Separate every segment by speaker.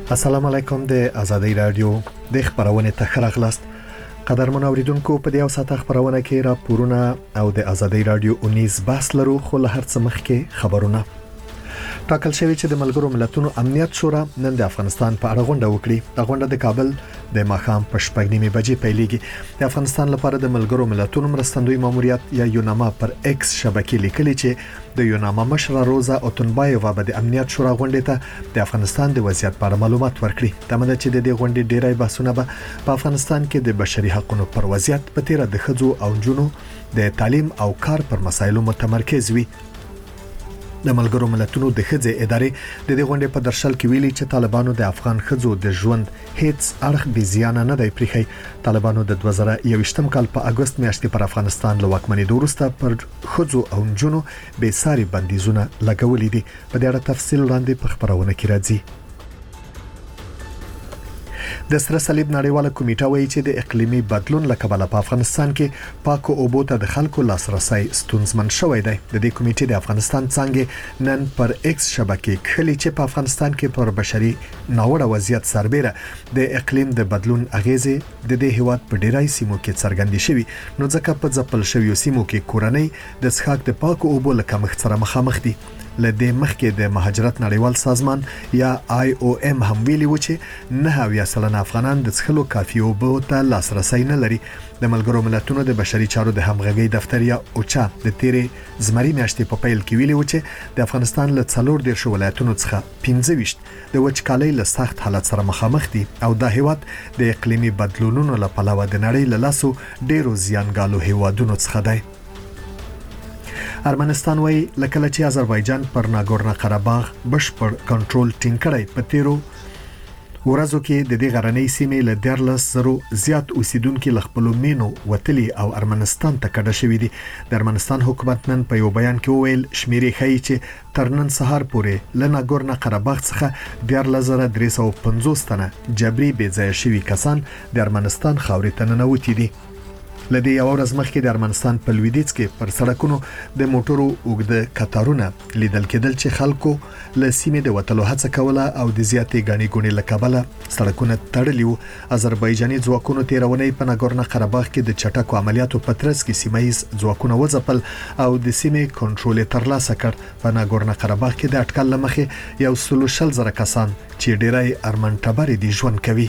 Speaker 1: السلام علیکم د ازادي رادیو د خبرونه تخرغلاست قدرمن اوریدونکو په دې اوساته خبرونه کې راپورونه او د ازادي رادیو 19 بحث لرو خو له هر څه مخکې خبرونه ټاکل شوی چې د ملګرو ملتونو امنیت شورا نن د افغانستان په اړه غونډه وکړي د غونډه د کابل د ماخام په شپږنیمه بجې پیلېږي د افغانستان لپاره د ملګرو ملتونو مرستندوی ماموریت یا یوناما پر ایکس شبکې لیکلي چې د یوناما مشر روزا اوتنبایووا به د امنیت شورا غونډې ته د افغانستان د وضعیت په اړه معلومات ورکړي تمنه چې د دې غونډې ډیری بحثونه به په افغانستان کې د بشري حقوقو پر وضعیت په تیر د خځو او جنو د تعلیم او کار پر مسایلو متمرکز وي د ملګرو ملتونو د خځې ادارې د دې غونډې په درشل کې ویلي چې طالبانو د افغان خځو د ژوند هیڅ اړخ به زیان نه دی پریخي طالبانو د 2021م کال په اگست میاشت کې پر افغانستان له واکمنۍ وروسته پر خځو او جنو به ساري بندیزونه لګولې دي په دې اړه تفصیل وړاندې په خبرونه کې راځي د سره صلیب نړیواله کمیټه وایي چې د اقلیمي بدلون لکبله په افغانستان کې پاکو اوبو ته د خلکو لاسرسي ستونزمن شوی دی د دې کمیټې د افغانستان څنګه نن پر ایکس شبکې خلی چې په افغانستان کې پر بشري ناوړه وضعیت سربېره د اقلیم د بدلون اغیزې د دې هیواد په ډیری سیمو کې څرګندې شوي نو ځکه په ځپل شویو سیمو کې کورنۍ د څښاک د پاکو اوبو له کمښت سره مخامخ دي لدې مخکې د مهاجرت نړیوال سازمان یا IOM هم ویلي و چې 9% افغانان د څښلو کافي اوبو ته لاسرسي نه لري د ملګرو ملتونو د بشري چارو د همغږي دفتر یا اوچا د تیرې زمري میاشتې په پیل کې ویلي و چې د افغانستان له 14 ولایتونو څخه 15 د وچکالۍ له سخت حالت سره مخامخ دي او دا هیواد د اقلیمي بدلونونو له پلوه د نړۍ له لاسو ډیرو زیانګالو هیوادونو څخه دی ارمنستان وایي لکه چې آذربایجان پر ناګورنو قرهباغ بشپړ کنټرول ټینګ کړی په تیرو ورځو کې د دې غرنۍ سیمې له 13,000 زیات اوسیدونکو له خپل مینو وتلی او ارمنستان ته کډه شوې دي د ارمنستان حکومت نن په یو بیان کې وویل شمیرې ښیي چې تر نن سهار پورې له ناګورنو قرهباغ څخه 13,350 تنه جبري بې ځای شوي کسان د ارمنستان خاورې ته ننوتي دي لدې یو ورځ مخکې د ارمنستان په لویدیځ کې پر سړکونو د موټرو اوږده کتارونه لیدل کېدل چې خلکو له سیمې د وټلو هڅه کوله او د زیاتې غني ګونې لکبله سړکونه تړلي وو آذربایجاني ځواکونو تیرونې په ناګورنو قرهباغ کې د چټکو عملیاتو په ترڅ کې سیمایي ځواکونه وځپل او د سیمې کنټرول ترلاسه کړ په ناګورنو قرهباغ کې د اټکل لمخې یو 30,000 کسان چې ډیری ارمن ټبرې دي ژوند کوي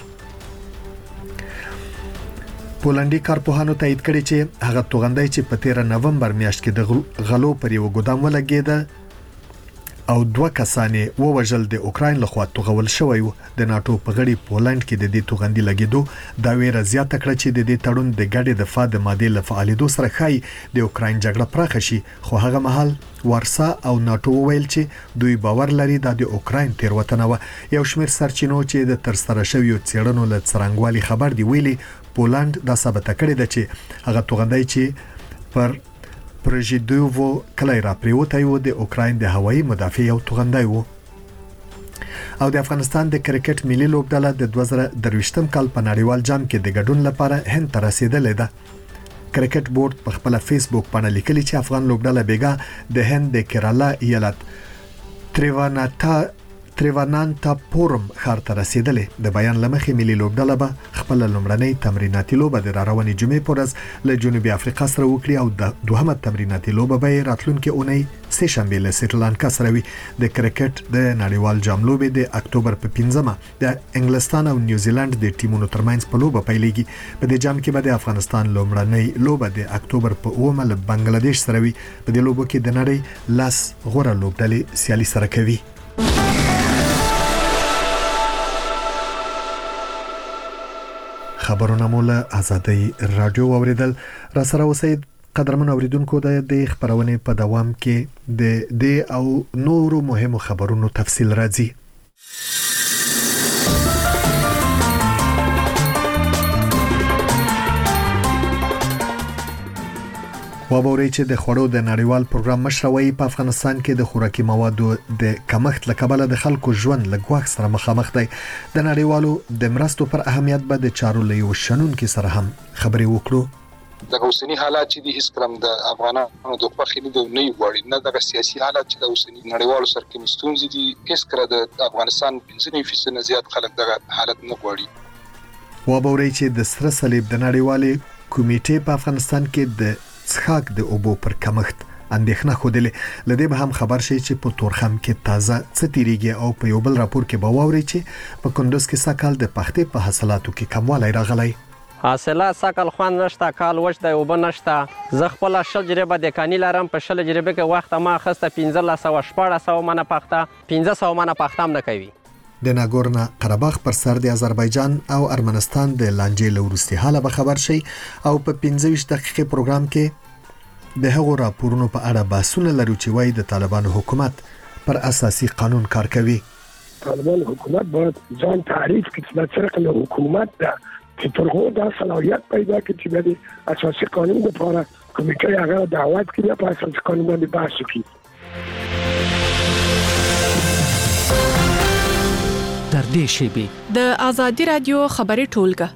Speaker 1: پولندي کارپوهانو تایید کړی چې هغه توغندای چې په 13 نومبر میاشت کې د غلو پر یو ګودام ولګید او 2 کسانې ووژل د اوکراین لخوا توغول شوی و د ناتو په غړي پولند کې د دې توغندي لګیدو دا ویره زیاته کړه چې د دې تړون د ګډې دفاع د ماده له فعالیدو سره خای د اوکراین جګړه پراخه شي خو هغه مهال وارسا او ناتو ویل چې دوی باور لري د اوکراین تیروتنه و یو شمېر سرچینو چې د ترسره شویو څېړنو له څرنګوالي خبر دی ویلي پولند دا ثابت کړی دی چې هغه توغندای چې پر پرژیدوو کله را پریوتای و د اوکراین د هوایي مدافع یو توغندای و او د افغانستان د کرکټ ملي لوبډله د 2023م کال په نړیوال جام کې د ګډون لپاره هند ته رسیدلې ده کرکټ بورډ په خپل فیسبوک باندې لیکلي چې افغان لوبډله بیګا د هند د کیرالا ایالت تریوانانتاپورم ښار ته رسیدلې د بیان لمخې ملي لوبډله به خپل لومړنۍ تمریناتي لوبه د روانې جمعې پر ورځ له جنوبي افریقا سره وکړي او د دوهمه تمریناتي لوبه به راتلونکي اونۍ سه شنبه له سریلانکا سره وي د کرکټ د نړیوال جام لوبې د اکتوبر په 15مه د انګلستان او نیوزیلند د ټیمونو ترمنځ په لوبه پیلېږي په دې جام کې به د افغانستان لومړنۍ لوبه د اکتوبر په 9مه له بنگلاديش سره وي په دې لوبو کې د نړۍ لاس غوړه لوبډلې سیالي سره کوي خبرونه مولا ازادي رادیو اوریدل را سره اوسئ قدرمن اوریدونکو د خبرونه په دوام کې د او نورو مهمو خبرونو تفصیل راځي وبوري چې د خوړو د نړیوال پروګرام مشروعي په افغانستان کې د خوراکي موادو د کمښت لکبله د خلکو ژوند لګواخ سره مخامخ دی د نړیوالو د مرستو پر اهمیت به د چارو لیو شنون کې سره هم خبري وکړو
Speaker 2: د اوسنی حالات چې د اسلام د افغانانو د خوخي نه دی وړي نه د سیاسي حالات چې د اوسنی نړیوالو سره کې مستونزې دي اسکره د افغانستان 15% زیات خلک دغه حالت نه غواړي.
Speaker 1: وبوري چې د سره صلیب د نړیوالې کمیټې په افغانستان کې د څښاک د اوبو پر کمښت اندېښنه خوده لدې به هم خبر شي چې په تورخم کې تازه څتیریږي او په یو بل راپور کې به واوري چې په کندوز کې ساکال د پختې په حاصلاتو کې کموالی راغلی.
Speaker 3: حاصلات ساکل خوان نشته، کال وش د اوبه نشته. زه خپل شل جریبه د کانی لرم، په شل جریبه کې وخت ما خسته 1514 منه پخته 1500 منه پخته هم نه کوي.
Speaker 1: د ناګورنا قرهباغ پر سر د آذربایجان او ارمنستان د لانجې لورستي حاله به خبر شي او په 15 دقیقې پروګرام کې د هغو راپورونو په اړه بحثونه لرو چې وايي د طالبانو حکومت پر اساسي قانون کار کوي.
Speaker 4: طالبان حکومت باید ځان تعریف کړي چې څنګه حکومت ده چې ترغو دا صلاحیت پیدا کړي چې د اساسي قانون لپاره کمیټه هغه دعوت کړي په اساسي قانون باندې بحث وکړي.
Speaker 5: در دې شیبې
Speaker 6: د آزادی رادیو خبري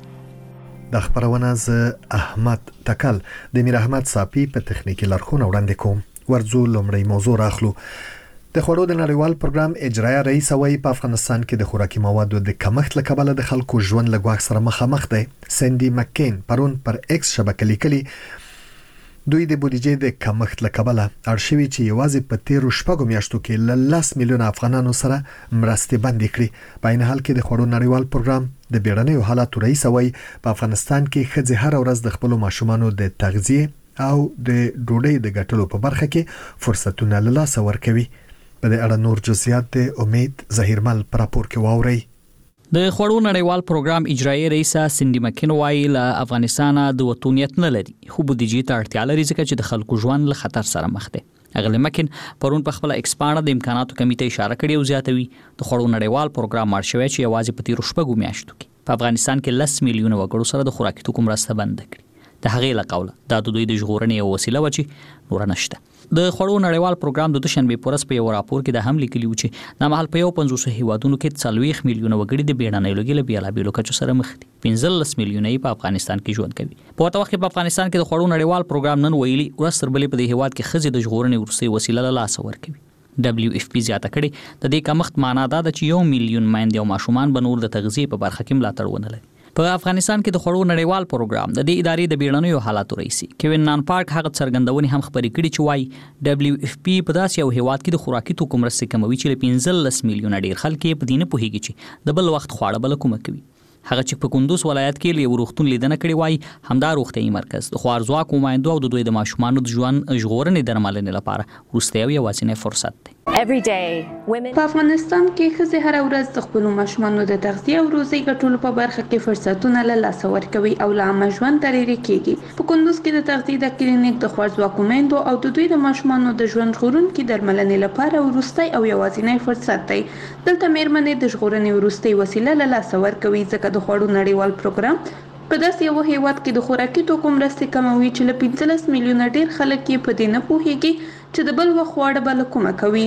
Speaker 6: ټولګه
Speaker 1: د خبرونه ز احمد تکل د میر احمد صافي په تخنیکی لارښوونه وړاندې کوم. ورځو لومړی موضوع راخلو. د خوړو د نړیوال پروګرام اجرایي رئیس وايي په افغانستان کې د خوراکي موادو د کمښت له کبله د خلکو ژوند له ګواښ سره مخامخ دی. سندي مکین پرون پر ایکس شبکې لیکلي دوی د بودیجې د کمښت له کبله ارشیوي چې یوازې په 13 شپږو میاشتو کې ل 10 میلیون افغانانو سره مرستې بندې کړې. په عین حال کې د خوړو نړیوال پروګرام د بیړنیو حالاتو رئیس وايي په افغانستان کې ښځې هر ورځ د خپل ماشومانو د تغذیه او د ډوډۍ د ګټلو په برخه کې فرصتونه له لاسه ورکوي. په دې اړه نور جزئیات د امید ظهیرمل پر راپور کې واوري.
Speaker 5: د خوړو نړیوال پروګرام اجرایي رئیس سندي مکین وايي له افغانستان د وطنیت نه لري خو بودیجې ته اړتیا لري ځکه چې د خلکو ژوند له خطر سره مخ دی. اغلی مکین پرون په خپل ایکسپانډ د امکاناتو کمیټې اشاره کړې او زیاتوي د خوړو نړیوال پروګرام مارشوي چې یوازې په 13 شپږو میاشتو کې په افغانستان کې 10 میلیون وګړو سره د خوراکي توکو مرسته بند کړي. د هغې له قوله دا د دوی د ژغورنې یو وسیله و چې نور نشته. د خوړو نړیوال پروګرام د دوشنبه پورس په یو راپور کې د هم لیکلي و چې د محل په یو 500 هیوادونو کې 40 میلیون وګړي د بیړنۍ لوګي له بیلابېلو کچو سره مخ دي. 15 میلیون په افغانستان کې ژوند کوي. په وخت کې په افغانستان کې د خوړو نړیوال پروګرام نن ویلي ورستر بلې په دې هیواد کې خزې د ژغورنې ورسې وسیله له لاسه ورکوي. WFP زیاته کړي د دې کمښت معنا دا ده چې 1 میلیون میندې او ماشومان به نور د تغذیه په برخه کې ملاتړ ونه لري. په افغانستان کې د خوړو نړیوال پروګرام د دې ادارې د بیړنیو حالاتو رئیس کوین نان پارک هغه څرګندونې هم خبرې کړي چې وايي WFP په داسې یو هیواد کې د خوراکي توکو مرستې کموي چې له 15 میلیونه ډیر خلک په دې نه پوهیږي چې د بل وخت خواړه بل کومه کوي. هغه چې په کندوز ولایت کې له روغتون لیدنه کړي وای همدا روغتيایي مرکز د خوارزواک ومایندو او د دوی د ماشومانو د ژوند ژغورنې درملنې لپاره وروستي او یوازینی فرصت دی.
Speaker 7: په افغانستان کې ښځې هر ورځ د خپل ماشومانو د تغذیه او روزي ګټلو په برخه کې فرصتونه له لاسه ورکوي او له عامه ژوند ترې کېږي. په کندوز کې د تغذیه د کلینیک د خوارزواکو میندو او د دوی د ماشومانو د ژوند ژغورونکي درملنې لپاره وروستي او یوازینی فرصت دی. دلته میرمنې د ژغورنې وروستي وسیله له لاسه ورکوي ځکه د خوړو نړیوال پروګرام په داسې یو هیواد کې د خوراکي توکو مرستې کموي چې له 15 میلیونه ډیر خلک یې په دې نه پوهیږي چې د بل وخت خواړه بل کومه کوي.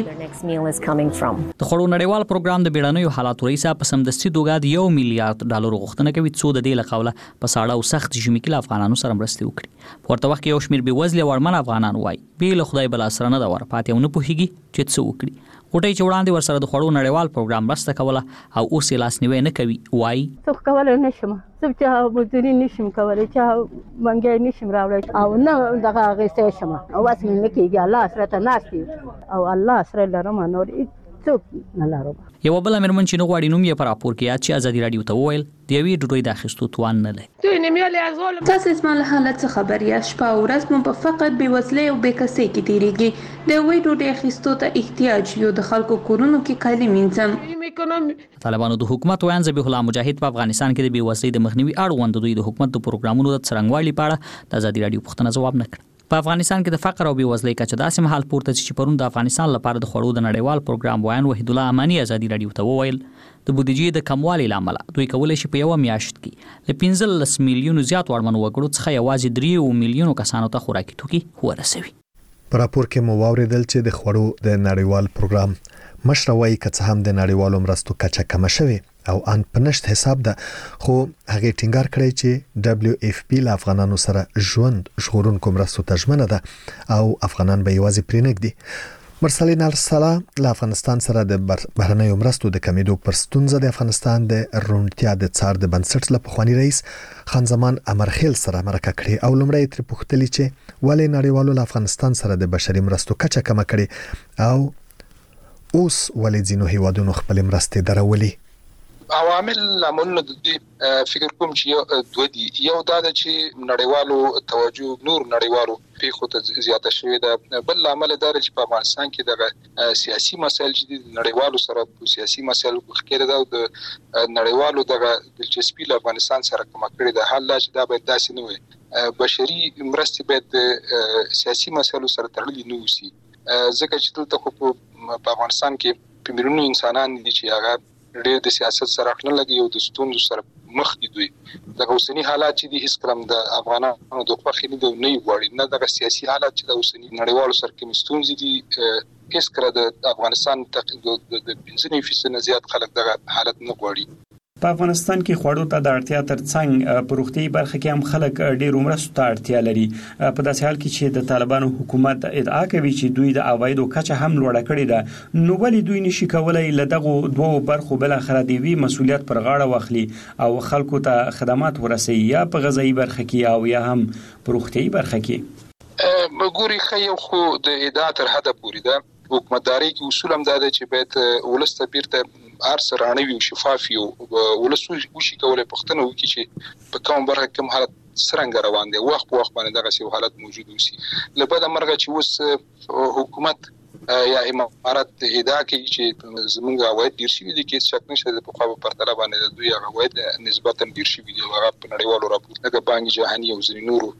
Speaker 5: د خوړو نړیوال پروګرام د بیړنیو حالاتو رئیس په سمدستي توګه د 1 میلیارډ ډالر غوښتنه کوي څو د دې لقوله په ساړه او سخت ژمي کې افغانانو سره مرستې وکړي. ورته وخت یو شمیر به وزله ورمن افغانان وای بیل خدای بل سره نه دا ورپاتې او نه پوهیږي چې څه وکړي. غوټي چې وړاندې ورسره د خوړو نړیوال پروګرام مرسته کوله او اوس یې لاس نیوي نه کوي وای
Speaker 8: څه کولای نشم چې مدیرین نشم کولای چې منګي نشم راوړی او نه دغه غیسه شم او اصل نه کېږي الله سره ته ناشتي او الله سره لرم نور څوک نه لرم.
Speaker 5: یو بل امرمن چې نو غواړي نوم یې پر راپور کې یاد چې ازادي رادیو ته وویل دی وی ډوډۍ د اخیستو توان نه لري.
Speaker 7: تاسو اسمان له حالت څخه خبر یا شپه او ورځ مو په فقط بې وسلې او بې کسۍ کې تیریږي. د وی ډوډۍ اخیستو ته احتیاج یو د خلکو کورونو کې کالي مینځم.
Speaker 5: طالبانو د حکومت ویان ذبیح الله مجاهد په افغانستان کې د بې وسلۍ د مخنیوي اړوند دوی د حکومت د پروګرامونو د څرنګوالي په اړه د ازادي رادیو پوښتنه ځواب نه کړ. په افغانستان کې د فقر او بې وزلۍ کچه داسې مهال پورته چې پرون د افغانستان لپاره د خوړو د نړیوال پروګرام ویان وحید الله امانی ازادي رادیو ته وویل د بودیجې د کموالي لامل دوی کولای شي په یو میاشت کې له 15 میلیونو زیات وړمن وګړو څخه یوازې 3 میلیونو کسانو ته خوراکي توکي ورسوي.
Speaker 1: په راپور کې مو واوریدل چې د خوړو د نړیوال پروګرام مشروعي کڅ هم د نړیوالو مرستو کچه کم شوه او ان پنشت حساب ده خو هغه ټینګار کړی چې WFP له افغانانو سره ژوند ژغورونکو مرستو تضمینه ده او افغانان به یوازې پرېنګدي. مرسلین السلا له افغانستان سره د بهرنیو مرستو د کمیدو پر ستونزه د افغانستان د روڼتیا د څار د بنسټ له پخوانی رئیس خان زمان امرخیل سره مرکه کړې او لمړی تر پوښتنې چې ولې نړیوالو له افغانستان سره د بشري مرستو کچه کم کړي او اوس ولې ځینو هیوادونو خپل مرستې درولې.
Speaker 2: عوامل لاملونه د دې فکر کوم چې دوه دي. یو دا د چې نړیوالو توجه نور نړیوالو پیښو ته زیاته شوې ده. بل عامل دا چې په افغانستان کې د سیاسي مسایل چې نړیوالو سره په سیاسي مسایلو کې ده او د نړیوالو د دلچسپي له افغانستان سره کومه کړې ده. حال چې دا باید داسې نه وي. بشري مرستې باید سیاسي مسایلو سره تړلې نه وي. ځکه چې دلته خو په افغانستان کې په میلیونونو انسانان دي چې هغه ډېر د سیاست سره نه لګي او د ستونزو سره مخ دي. دوی د اوسنی حالات چې د هیڅ کلم د افغانانو د خوښۍ نه دی نه وړي نه د سیاسي حالات چې د اوسنی نړیوالو سره کوم ستونزې دي هیڅ کله د افغانستان د 15% زیات خلک د حالت نه وړي.
Speaker 9: په افغانستان کې خوړو ته د اړتیا ترڅنګ په روغتي برخه کې هم خلک ډېر مرستو ته اړتیا لري. په داسې حال کې چې د طالبانو حکومت ادعا کوي چې دوی د عوایدو کچه هم لوړه کړې ده، نو ولې دوی نشي کولای له دغه دوه برخو بل اخر دی وی مسولیت پر غاړه واخلي او خلکو ته خدمات ورسوي، یا په غذایی برخه کې او یا هم په روغتي برخه کې؟
Speaker 2: مګوري خو خو د ادعا تر حد پورې ده. حکومتداري کې اصول هم دا دي چې باید ولست بیرته ارس رانوي او شفاف وي او ولست وشي کولای پښتنه وکړي چې په کوم برخه کوم حالت څنګه روان دي وخت په وخت باندې دغه سی حالت موجود وي. لپاره مرګه چې اوس حکومت یا امارات ادعا کوي چې زمونږ عواید ډیر شي دي کې شک نشته د په خوا په پرتله باندې دوی عواید نسبتا ډیر شي دي او هغه په نړیوالو راپور دغه بانک جهاني او ځینې نورو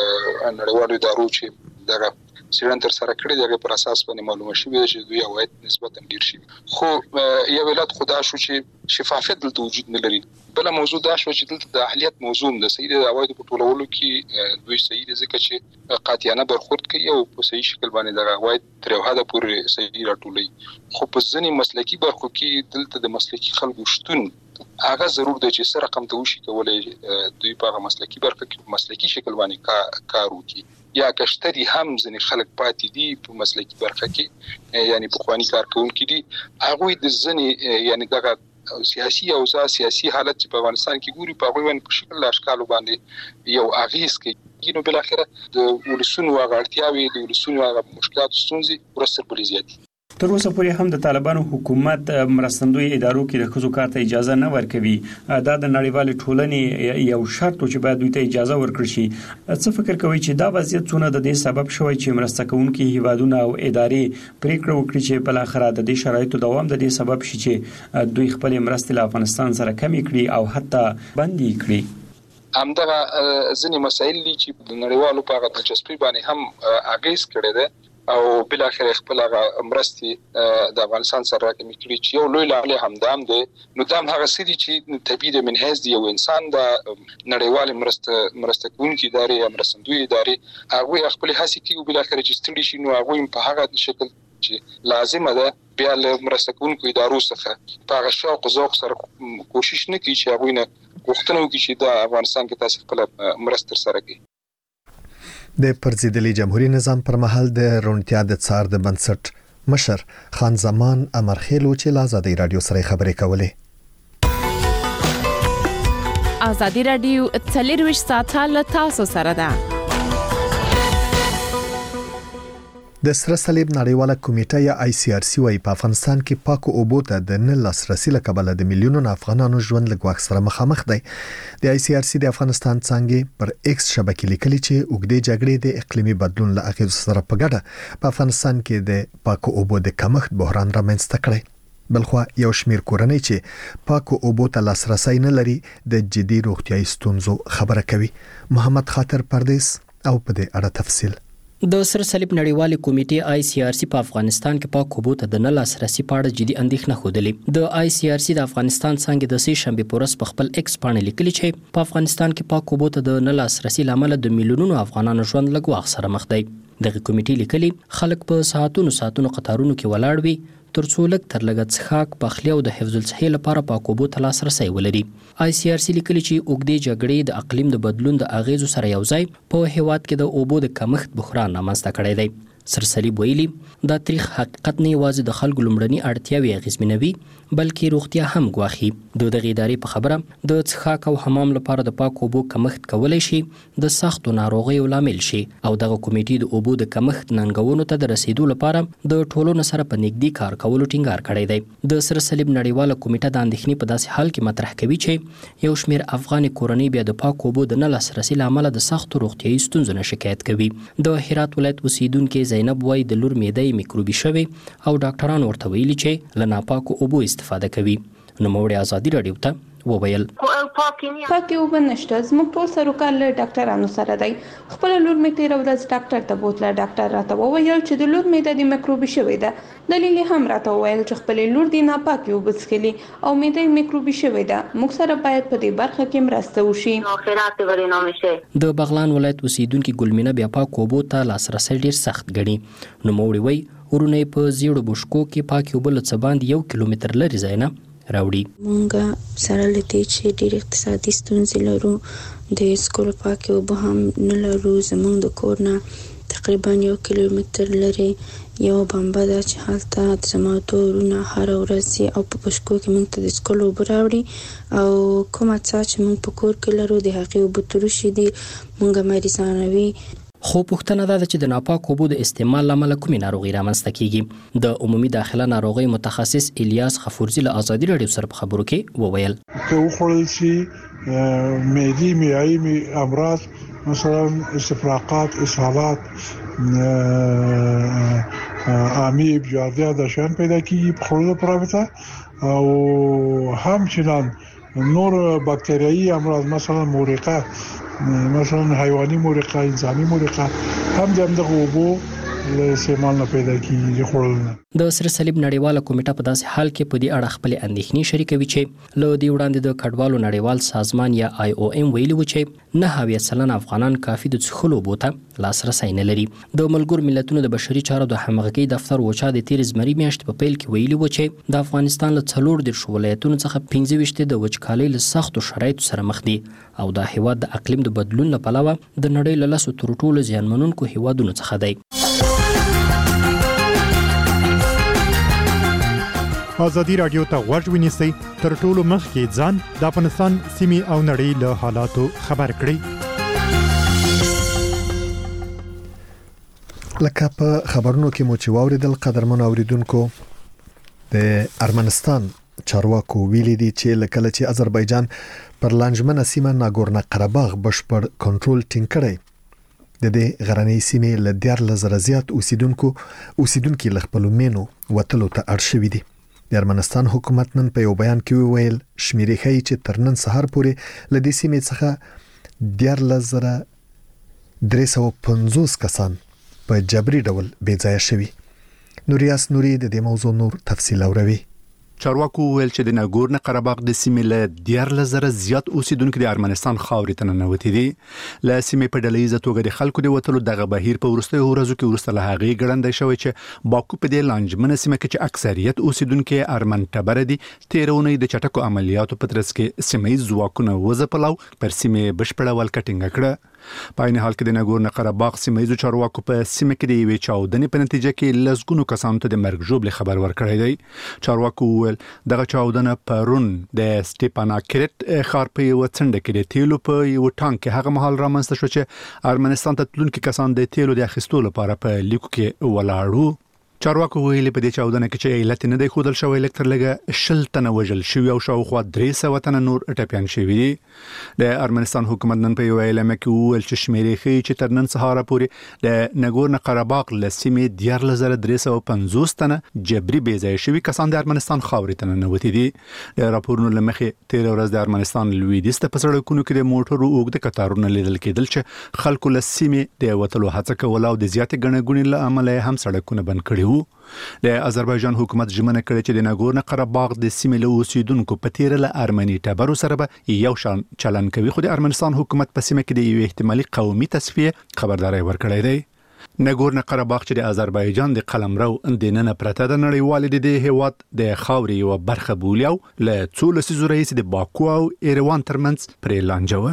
Speaker 2: نړیوالو ادارو چې دغه سیران تر سره کړی دغه پر اساس باندې معلومه شوې چې دوی عواید نسبتا ډیر شي. خو یو ولادت خدا شو چې شفافیت دلته وجود نه لري. بل موضوع دا شو چې دلته د اهلیت موضوع د صحیح د عواید په ټولولو کې دوی صحیح ځکه چې قاطعانه برخورد کوي او په صحیح شکل باندې د عواید تر حده پورې صحیح راټولوي. خو په ځینې مسلکي برخو کې دلته د مسلکي خلکو شتون هغه ضرور دی چې سره رقم ته وشي کولای دوی په مسلکي برخه کې مسلکي شکل باندې کار وکړي. یا کشتري هم ځنې خلک پاتې دي په مسلکي برخه کې یعنی په خواني کارکونکو دي هغه د ځنې یعنی دغه سیاسي او سیاسي حالت چې په افغانستان کې ګوري په غوښن په شکل اشکالو باندې یو اغیز کوي نو بل اخره د ولسونو غړتیاوي د ولسونو مشکلات ستونزې ورسره بلی زیات.
Speaker 9: تر اوسه پورې هم د طالبانو حکومت مرستندوی ادارو کې د خزو کار ته اجازه نه ورکوي. دا د نړیوال ټولنې یو شرط چې باید دوی ته اجازه ورکړي شي. څه فکر کوي چې دا وضعیت څونه د دې سبب شوی چې مرسته کوونکي هیوادونه او ادارې پریکړه وکړي چې بل اخر د دې شرایطو دوام د دې سبب شي چې دوی خپل مرستې له افغانستان سره کمې کړي او حتی بندي کړي؟
Speaker 2: همدغه ځینې مسایل چې د نړیوالو په غوښتنه دلچسپي باندې هم اغیز کړی دی او بل اخر خپل مرستې د افغانستان سره راکمې کړي چې یو لوی لامل همدام دی. نو دا هغه سړي چې طبيعي د منهز دی یو انسان د نړیوال مرسته کوونکي ادارې یا مرستندوی ادارې هغه خپل هڅې کوي او بل اخر چې ستړي شي نو هغه په هغه شکل چې لازمه ده بیا له مرسته کوونکو ادارو څخه په هغه شوق ذوق سره کوشش نه کوي چې هغه نه غوښتنه وکړي چې د افغانستان کې تاسو خپل مرسته سره کوي.
Speaker 1: د پرزیدلي جمهوریت نظام پر مهال د روڼتیا د څار د بنسټ مشر خان زمان امرخیل چې له آزادۍ رادیو سره خبرې کولې.
Speaker 6: آزادۍ رادیو 24 ساعته له تاسو سره ده.
Speaker 1: د سره صلیب نړیواله کمیټه یا ICRC وايي په افغانستان کې پاکو اوبو ته د نه لاسرسي لکبل د میلیونونو افغانانو ژوند لګوښ سره مخامخ دی. د ICRC د افغانستان څنګه پر ایکس شبکې لیکلي چې وګړي جګړې د اقلیمي بدلون له اغیز سره په ګډه په افغانستان کې د پاکو اوبو د کمښت بحران رامنځته کړی. بلخو یو شمیر کورنۍ چې پاکو اوبو ته لاسرسي نه لري د جدي روغتيایي ستونزو خبره کوي. محمد خاطر پردیس او په دې اړه تفصیل.
Speaker 10: د سره صلیب نړیوالې کمیټې ICRC په افغانستان کې پاک اوبو ته د نه لاسرسي په اړه جدي اندېښنه خوده. د ICRC د افغانستان څنګه د سې شنبه پورس په خپل ایکس باندې لیکلي چې په افغانستان کې پاک اوبو ته د نه لاسرسي لامل د میلیونونو افغانانو ژوند لګوښ سره مخ دی. دغه کمیټې لیکلي خلک په ساعتونو قطارونو کې ولاړ وي ترڅو لږ تر لږه څښاک پخلی او د حفظ الصحې لپاره پاکو اوبو ته لاسرسی ولري. ICRC لیکلي چې اوږدې جګړې د اقلیم د بدلون د اغیزو سره یوځای په هیواد کې د اوبو د کمښت بحران رامنځته کړی دی. سرسلیب ویلي دا تاریخ حقیقت نه یوازې د خلکو لومړني اړتیاوې اغیزمنوي بلکې روغتیا هم ګواښي. د دغې ادارې په خبره د څښاک او حمام لپاره د پاکو اوبو کمښت کولی شي د سختو ناروغیو لامل شي او دغه کمیټې د اوبو د کمښت ننګونو ته د رسیدو لپاره د ټولنو سره په نږدې کار کولو ټینګار کړی دی. د سرسلیب نړیواله کمیټه د اندېښنې په داسې حال کې مطرح کوي چې یو شمېر افغاني کورنۍ بیا د پاکو اوبو د نه لاسرسي له امله د سختو روغتیایي ستونزو نه شکایت کوي. د هرات ولایت اوسیدونکي زینب وایي د لور معدې میکروبي شوی او ډاکټرانو ورته ویلي چې له ناپاکو اوبو استفاده کوي. نوموړي ازادي راډیو ته وویل
Speaker 7: پاکي اوبه نشته، زموږ ټول سروکار له ډاکټرانو سره دی. خپل لور مې تېره ورځ ډاکټر ته بوتله. ډاکټر راته وویل چې د لور معده دې میکروبي شوې ده. دلیل هم راته وویل چې خپل لور دې ناپاکي اوبه څښلي او معده یې میکروبي شوې ده. موږ سره باید په دې برخه کې مرسته وشي.
Speaker 10: د بغلان ولایت اوسیدونکي ګلمینه بیا پاکو اوبو ته لاسرسی ډیر سخت ګڼي. نوموړي وایي ورونه په زیړو بشکو کې پاکي اوبه له څه باندې 1 کیلومتر لرې ځای نه راوړي.
Speaker 11: مونږ سره لدی چې ډېر اقتصادي ستونزې لرو، د سکول پاکي اوبه هم نه لرو. زمونږ د کور نه تقریبا 1 کیلومتر لرې یو بمبه ده چې هلته زما ورونه هر ورځ او په بشکو کې مونږ ته د سکول اوبه راوړي او کومه څه چې مونږ په کور کې لرو د هغې اوبه تروشي دي مونږ مریضانوي.
Speaker 10: خو پوښتنه دا ده چې د ناپاکو اوبو د استعمال لامل کومې ناروغي رامنځته کیږي. د عمومي داخله ناروغي متخصص الیاس غفورزی له ازادي راډیو سره په خبرو کې وویل
Speaker 12: که وخوړل شي معدي امراض مثلا استفراقات، اسهالات، امیب، جاردیا د شان پیدا کیږي په خوړلو پرابطه او همچنان نور باکتریایي امراض مثلا مورقه، مثلا حیواني مورقه، انساني مورقه هم دغه اوبو له استعمال نه پیدا کیږي خورلنه.
Speaker 10: د سرسلیب نړیواله کمیټه په داسې حال کې په دې اړه خپل اندېښنې شریکوي چې له دې وړاندې د کډوالو نړیوال سازمان یا IOM ویلي و چې 9% افغانان کافي د څښلو اوبو ته لاسرسی نه لري. د ملګرو ملتونو د بشري چارو د همغږۍ دفتر وچا د تیر زمري میاشتې په پیل کې ویلي و چې د افغانستان له 40 ولایتونو څخه 15 د وچکالۍ له سختو شرایطو سره مخ دي او دا هیواد د اقلیم د بدلون له پلوه د نړۍ له 10 تر ټولو زیانمنونکو هیوادونو څخه دی.
Speaker 13: ازادي راډیو ته غوږ ونیسئ تر ټولو مخکې ځان د افغانستان سیمې او نړۍ له حالاتو خبر کړئ.
Speaker 1: لکه په خبرونو کې مو چې واوریدل قدرمن اوریدونکو د ارمنستان چارواکو ویلي دي چې لکه چې آذربایجان پر لانجمنه سیمه ناګورنو قرهباغ بشپړ کنټرول ټینګ کړي د دې غرنۍ سیمې له 10,000 زیات اوسیدونکو ل خپل مینو وتلو ته اړ شوي دي. د ارمنستان حکومت نن په یو بیان کې ویل شمیرې ښیي چې تر نن سهار پورې له دې سیمې څخه 10,350 کسان په جبري ډول بې ځایه شوي. نوریاس نوري د دې موضوع نور تفصیل اوروي.
Speaker 14: چارواکو ویل چې د ناګورنو قرهباغ د سیمې له 10,000 زیات اوسیدونکو د ارمنستان خاورې ته ننوتي دي. له سیمې په ډلهیزه توګه د خلکو د وتلو دغه بهیر په وروستیو ورځو کې وروسته له هغې ګړندی شوی چې باکو په دې لانجمنه سیمه کې چې اکثریت اوسیدونکو ارمن ټبره دي تیرونې د چټکو عملیاتو په ترڅ کې سیمې ځواکونه وځپلو پر سیمې بشپړه ولکټینګ کړه. په عین حال کې د ناګورنو قرهباغ سیمې چارواکو په سیمه کې د یوې چاودنې په نتیجه کې لسګونو کسانو ته د مرګ ژوبلې خبر ورکړی دی. چارواکو ویل دغه چاودنه پرون د سټیپاناکریټ ښار په یو څنډه کې د تیلو په یو ټانک کې هغه مهال رامنځته شو چې ارمنستان ته تلونکي کسان د تیلو د اخیستلو لپاره په لیکو کې ولاړو. چارواکو ویلي په دې چاودنه کې چې علت نه دی ښودل شوی لکه لږه 10 تنه وژل شوي او شاوخوا 300 تنه نور ټپیان شوي دي. د ارمنستان حکومت نن په یو اعلامیه کې وویل چې شمیرې ښیي چې تر نن سهار پورې د ناګورنو قرهباغ له سیمې 10,350 تنه جبري بې ځایه شوي کسان د ارمنستان خاورې ته ننوتي دي. د راپورونو له مخې تېره ورځ د ارمنستان لویدیځ ته په سړکونو کې د موټرو اوږده کتارونه لیدل کېدل چې خلکو له سیمې د وتلو هڅه کوله او د زیاتې ګڼې ګوڼې له امله هم سړکونه بند کړي. د آذربایجان حکومت ژمنه کړې چې د ناګورنو قرهباغ د سیمې له اوسیدونکو په تیر له ارمني ټبرو سره به یو شان چلن کوي. خو د ارمنستان حکومت په سیمه کې د یو احتمالي قومي تصفیه خبرداري ورکړې ده. نګورنو قرهباغ چې د آذربایجان د قلمرو د نن پرته د نړیوال د هیواد د خاورې یو برخه بولیو له څو لسیزو رئیس د باکو او ایروان ترمنځ پرې لانجوه.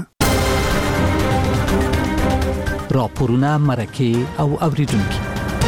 Speaker 5: راپورونه مرکه او اوریدونکو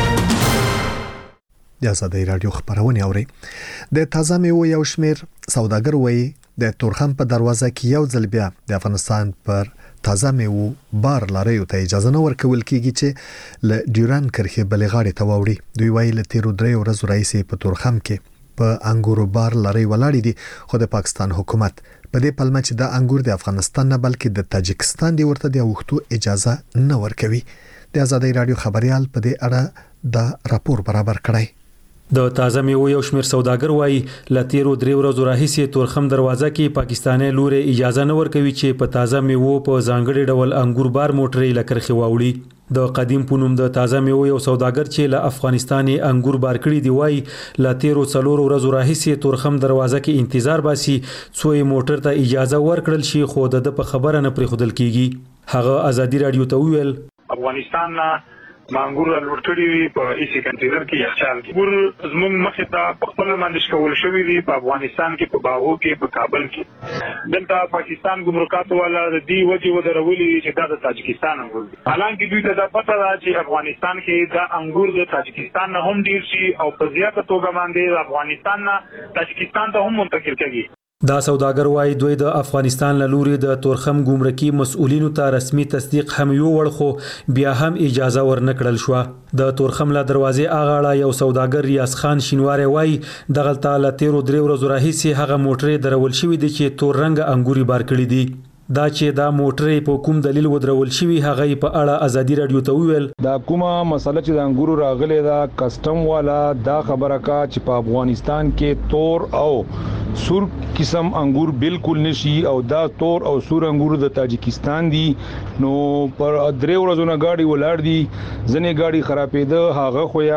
Speaker 1: د ازادي رادیو خبرونه اوري. د تازه میوه یو شمیر سوداګر وایي د تورخم په دروازه کې یو ځل بیا د افغانستان پر تازه میوه بار لاري ته اجازه نه ورکول کیږي چې ل ډیوران کرخه بلغاړي ته ووري. دوی وایي ل 13 ورځې رئیس په تورخم کې په انګورو بار لاري ولاړ دي، خو د پاکستان حکومت په دې پلمه چې د انګور د افغانستان نه بلکې د تاجکستان دی ورته د وختو اجازه نه ورکوي. د ازادي رادیو خبريال په دې اړه د راپور برابر کړی.
Speaker 15: د تازه میوه یو شمیر سوداګر وایي ل 13 ورځې راهیسې تورخم دروازه کې پاکستاني لوري اجازه نه ورکوي چې په تازه میوه په ځانګړي ډول انګور بار موټرې لکرخي واوړي. د قدیم پونم د تازه میوه یو سوداګر چې له افغانستاني انګور بار کړی دی وایي ل 13 ورځې راهیسې تورخم دروازه کې انتظار باسي څو موټر ته اجازه ورکړل شي، خو د په خبره نه پرې خودل کیږي. هغه ازادي رادیو ته ویل
Speaker 16: افغانستان مانګور لورټړي وي په ایسي کنټینر کې یخچال کې ګور زموږ مخه ته په خپل باندې شکول شوی دی په افغانستان کې په باغو کې په کابل کې دلته پاکستان ګمرکات والا د دې وجه ودرولي چې دا د تاجکستان انګور دي. حالانکه دوی ته دا پته ده چې افغانستان کې دا انګور د تاجکستان نه هم ډیر شي او په زیاته توګه باندې افغانستان نه تاجکستان ته هم منتقل کیږي.
Speaker 15: دا سوداګر وایي دوی د افغانستان له لوري د تورخم ګمرکي مسؤلینو ته رسمي تصدیق هم یو ورخو بیا هم اجازه ورنکړل شو. د تورخم له دروازې اغاړه یو سوداګر ریاض خان شینواری وایي دغلته له 13 ورځې راهیسې هغه موټرې درول شوې دي چې تور رنګ انګوري بار کړی دي. دا چې دا موټرې په کوم دلیل ودرول شوی هغه په اړه ازادي رادیو ته ویل
Speaker 17: دا کومه مسله چې د انګورو راغله دا کسٹم والا دا خبره کا چې په افغانستان کې تور او سور قسم انګور بالکل نشي او دا تور او سور انګور د تاجکستان دي. نو پر 3 ورځې نه گاډي ولاړ دي، ځنې گاډي خرابېده، هغه خو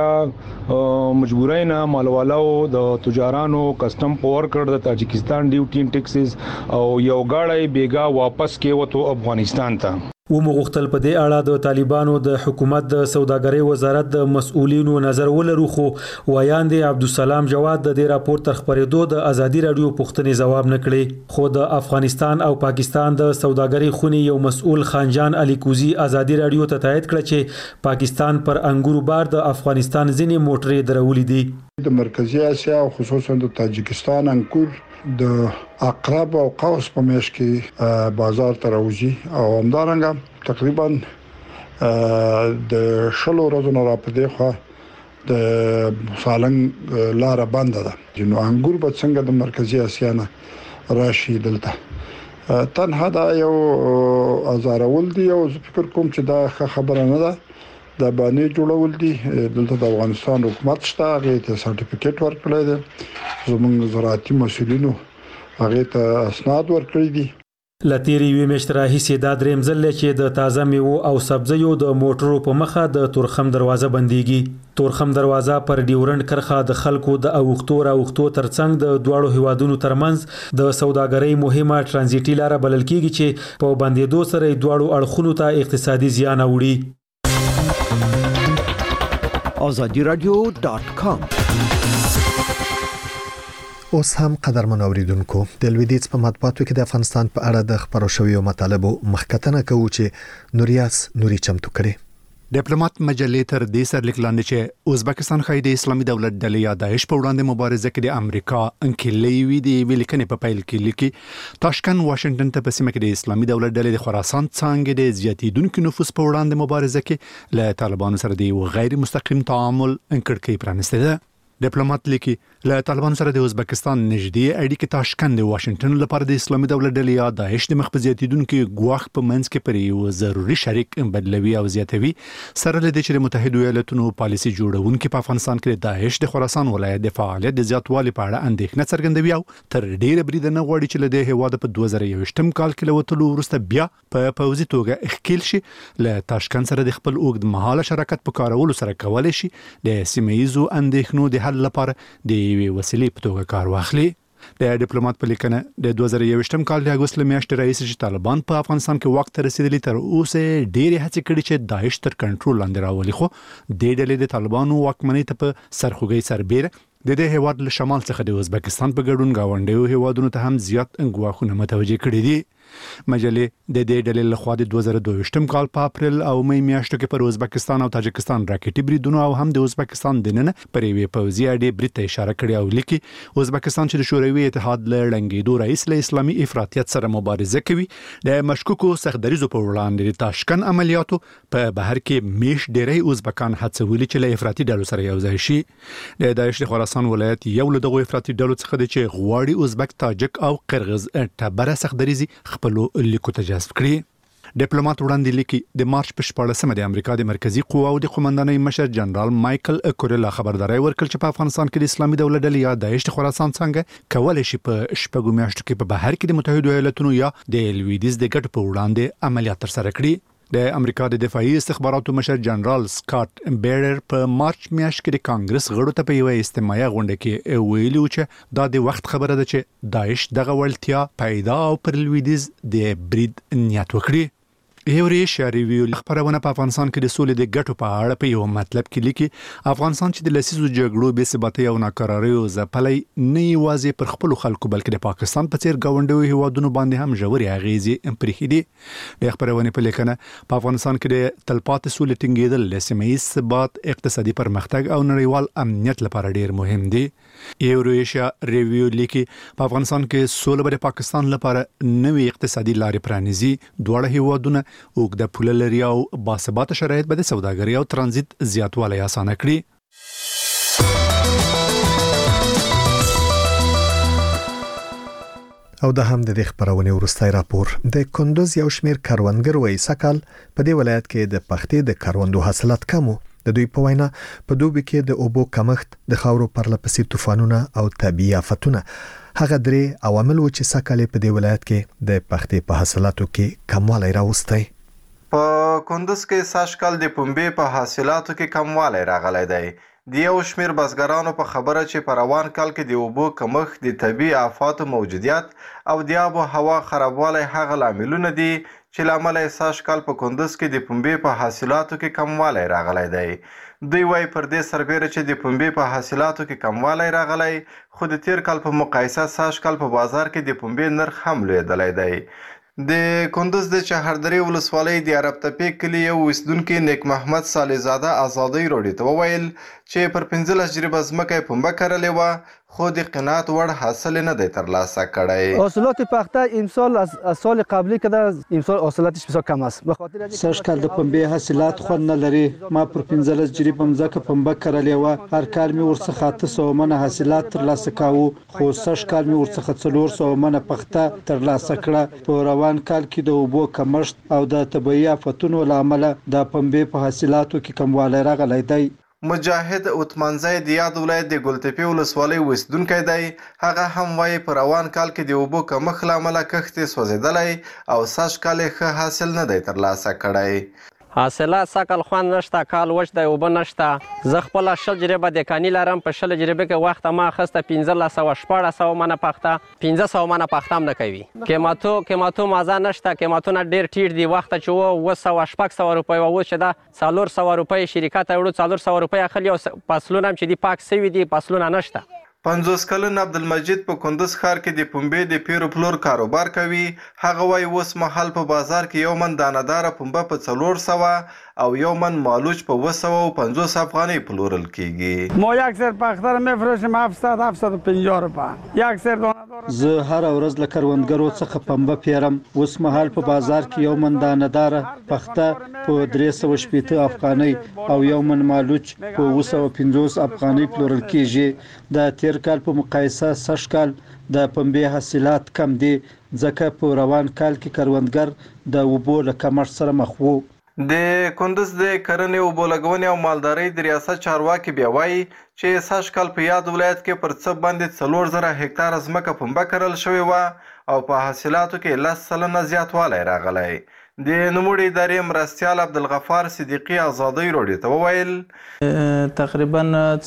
Speaker 17: یا مجبورای نه مالوالو د تجارانو کسٹم پور کړ د تاجکستان ډیوټي ټیکسز او یو گاډي بیګا واپس کې وته افغانستان ته.
Speaker 15: ومغختل په دې اړه د طالبانو د حکومت د سوداګرۍ وزارت د مسؤلینو نظر ولرو، خو ویاند عبدالسلام جواد د دې راپور تر خبرېدو د ازادي رادیو پوښتنې ځواب نه کړي. خو د افغانستان او پاکستان د سوداګرۍ خونی یو مسؤل خانجان علي کوزي ازادي رادیو ته تایید کړ چې پاکستان پر انګورو بار د افغانستان ځینې موټرې درولې دي.
Speaker 12: د مرکزی اسیا او خصوصا د تاجکستان انګور د اقرب او قوس په میش کې بازار ته راوځي او همدارنګه تقریبا د شلو ورځې را پدې خو د سالنګ لار بنده ده. نو انګور به څنګه د مرکزی اسیا نه راشي دلته تنها دا یو ازارول دی او فکر کوم چې دا خبره نه ده. دا باندې جوړول دي دلته د افغانستان حکومت شته هغه ته سرټیفیکیټ ورکړی دی، زموږ زراعتي مسؤلینو هغه ته اسناد ورکړي دي.
Speaker 15: لتیری وی مشتره هیڅ دا دریم ځل چې د تازه میوه او سبزیو د موټرو په مخه د تورخم دروازه بنديږي. تورخم دروازه پر ډیورند کرخه د خلکو د اوختو ترڅنګ د دواړو هیوادونو ترمنځ د سوداګرۍ مهمه ترانزیټي لار بلل کیږي چې په باندې سره دواړو اړخونو ته اقتصادي زیان اوړي.
Speaker 18: azadiradio.com
Speaker 1: اوس هم قدرمن اوریدونکو د لویدیځ په مطبوعاتو کې د افغانستان په اړه د خبرو شویو مطالبو مخکتنه کوي چې نوریاس نوري چمتو کړي.
Speaker 14: ډیپلوماټ مجلې تر دې سره لیکلاند چې ازبکستان خای د اسلامي دولت ډلې یا داعش په وړاندې مبارزه کې د امریکا انکلې وی دی ولیکنې په پیل کې لیکي تاشکند واشنگټن ته په سیمه کې د اسلامي دولت ډلې د خراسان څنګه د زیاتیدونکو نفوس په وړاندې مبارزه کې له طالبانو سره د غیر مستقیم تعامل انکړکې پرانسته ده. ډیپلوماټ لیکي له طالبانو سره د ازبکستان نږدې اړیکې تاشکند واشنگټن لپاره د اسلامي دولت ډلې یا داعش د مخبزیاتیدونکو ګواښ په منځ کې پر یو ضروري شریک بدلوي او زیاتوي سره له دې چې متحده ایالاتونو پالیسي جوړونکو په افغانستان کې د داعش د خراسان ولایت د فعالیت د زیاتوالي په اړه اندېښنه څرګندوي او تر ډیره بریده نه غواړي چې له دې هواد په 2021م کال کې لوتلو وروسته بیا په پوزي توګه اخکیل شي. له تاشکند سره د خپل اوږد مهاله شراکت په کارولو سره کولای شي د سیمایزو اندېښنو د حل لپاره د وسیلې په توګه کار واخلي. د ډیپلوماټ په لیکنه د 2021م کال د اگست میاشتې راهیسې چې طالبان په افغانستان کې وخت رسیدلی تر اوسه ډېرې هڅې کړې چې داعش تر کنټرول لاندې راولي، خو د ډلې د طالبانو واکمنۍ ته په سرخوږی سربېره د دې هیواد له شمال څخه د ازبکستان په ګډون گاونډیو هیوادونو ته هم زیات ګواښونه متوجه کړي دي. مجلې د دې ډلې لخوا د 2022م کال په اپریل او مې میاشتو کې پر ازبکستان او تاجکستان راکټي بریدونه او هم د ازبکستان دننه پر یوې پوځي اډې برید ته اشاره کړې او لیکي ازبکستان چې د شوروي اتحاد له ړنګېدو رئیس له اسلامي افراطیت سره مبارزه کوي، د مشکوکو سختدریزو په وړاندې د تاشکن عملیاتو په بهر کې میش ډېری ازبکان هڅولي چې له افراطي ډلو سره یوځای شي. د داعش د خراسان ولایت یو له دغو افراطي ډلو څخه دی چې غواړي ازبک، تاجک او قرغیز ټبره سختدریزي خپلو لیکو ته جذب کړي. ډیپلوماټ وړاندې لیکي د مارچ په 14مه د امریکا د مرکزی قواو د قومندانۍ مشر جنرال مایکل کورلا خبرداري ورکړ چې په افغانستان کې د اسلامي دولت ډلې یا داعش د خراسان څنګه کولای شي په شپږو میاشتو کې په بهر کې د متحده ایالاتونو یا د لویدیز د ګټ په وړاندې عملیات ترسره کړي. د امریکا د دفاعي استخباراتو مشر جنرال سکاټ بیرر په مارچ میاشت کې د کانګرس غړو ته په یو استماعي غونډه کې ویلي چې دا د وخت خبره ده چې داعش دغه وړتیا پیدا او پر لویدیز د برید نیت وکړي. هیوري شریویو خبرونه په افغانستان کې د سولې د ګټو په اړه په یو مطلب کې لیکي افغانستان چې د لسیزو جګړو بې ثباتۍ او ناکراریو ځپلی نه یوازې پر خپل خلکو بلکې د پاکستان په څیر ګاونډیو هیوادونو باندې هم ژورې اغیزې پرېښې دي. د خبرونه په لیکنه په افغانستان کې د تلپاتې سولې ټینګېدل د سیمه ییز ثبات، اقتصادي پرمختګ او نړیوال امنیت لپاره ډیر مهم دي. هیوري شریویو لیکي په افغانستان کې سوله به د پاکستان لپاره نوې اقتصادي لارې پرانیزي. دواړه هیوادونه اوږده پوله لري او باثباته شرایط به د سوداګرۍ او ترانزیت زیاتوالی اسانه کړي.
Speaker 1: او د هم د خبرونه ورستای راپور د کندوز یو شمیر کاروانګر وایي سکهال په دې ولایت کې د پختې د کاروندو حاصلات کمو. د دوی په وینا په دوبي کې د اوبو کمښت، د خاورو پرلپسې طوفانونه او طبيعي آفتونه هغه درې عوامل و چې سکهال په دې ولایت کې د پختې په حاصلاتو کې کموالی راوستی.
Speaker 18: په کندوز کې سږکال د پنبې په حاصلاتو کې کموالی راغلی دی. د یو شمیر بزګرانو په خبره چې په روان کال کې د اوبو کمښت، د طبیعي آفاتو موجودیت او د آب و هوا خرابوالی هغه لاملونه دي چې له امله یې سږکال په کندوز کې د پنبې په حاصلاتو کې کموالی راغلی دی. دوی وایي پر دې سربیره چې د پنبې په حاصلاتو کې کموالی راغلی، خو د تیر کال په مقایسه سږکال په بازار کې د پنبې نرخ هم لوړېدلی دی. د کندوز د چهردرې ولسوالۍ د عرب تپې کلي یو اوسیدونکي نیک محمد صالح زاده ازادۍ راډیو ته وویل چې پر 15 جریبه ځمکه یې پنبه کرلې وه، خو د قناعت وړ حاصل نه دی ترلاسه کړی.
Speaker 19: حاصلات پخته امسال از سال قبلی که امسال حاصلاتش بسیار کم است.
Speaker 20: سږکال د پنبې حاصلات خوند نه لري. ما پر 15 جریبه ځمکه پنبه کرلې وه، هر کال مې ورڅخه 800 منه حاصلات ترلاسه کاوه، خو سږکال مې ورڅخه 400 منه پخته ترلاسه کړه. په روان کال کې د اوبو کمښت او د طبیعي آفتونو له امله د پنبې په حاصلاتو کې کموالی راغلی دی.
Speaker 18: مجاهد اوتمنځی د یاد ولایت د ګلتپې ولسوالۍ اوسیدونکی دی. هغه هم وایي په روان کال کې د اوبو کمښت له امله کښت یې سوځېدلی او سږکال یې ښه حاصل نه دی ترلاسه کړی.
Speaker 3: حاصلات سږکال خوند نشته، کال وچ دی، اوبه نشته. زه خپله 20 جریبه دکاني لرم، په 20 جریبه کې وخته ما اخیسته 1500 منه پخته، 500 منه پخته هم نه کوي. قیمتو مازه نشته، قیمتونه ډېر ټیټ دي. وخته چې و 700 روپۍ و، اوس چې دا 400 روپۍ شرکت ته وړو 400 روپۍ اخلي او فصلونه هم چې دي پاک سوي دي، فصلونه نشته.
Speaker 18: 50 کلن عبدالمجید په کندوز ښار کې د پنبې د پیرو پلور کاروبار کوي. هغه وایي اوس مهال په بازار کې یو من دانه‌داره پنبه په 400 او یو من مالوچ په 250 افغانۍ پلورل کیږي.
Speaker 19: ما یک سر پخته رو میفروشیم 750 روپیه. یک سر دانه‌دار
Speaker 20: زه هر ورځ له کروندګرو څخه پنبه پیرم. اوس مهال په بازار کې یو من دانه‌داره پخته په 380 افغانۍ او یو من مالوچ په 250 افغانۍ پلورل کیږي. د تیر کال په مقایسه سږکال د پنبې حاصلات کم دي، ځکه په روان کال کې کروندګر د اوبو له کمښت سره مخ وو.
Speaker 18: د کندوز د کرنې، اوبو لګونې او مالدارۍ د ریاست چارواکي بیا وایي چې سږکال په یاد ولایت کې پر څه باندې 4000 هکتاره ځمکه پنبه کرل شوې وه او په حاصلاتو کې 10% زیاتوالی راغلی. د نوموړي ادارې مرستیال عبدالغفار صدیقي ازادۍ راډیو ته وویل
Speaker 21: تقریبا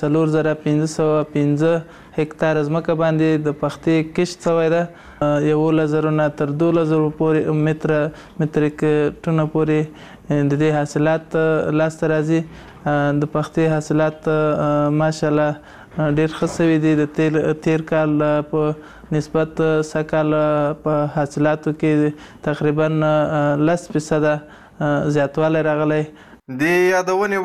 Speaker 21: 4515 هکتار ځمکه باندې د پختې کښت شوی ده 11,000 نه تر 12,000 پورې متریک ټنه پورې د دې حاصلات لاسته راځي د پختې حاصلات ماشاءالله ډېر ښه شوي دي د تیر کال په نسبت سږکال په حاصلاتو کې تقریبا 10% زیاتوالی راغلی
Speaker 18: د یادونې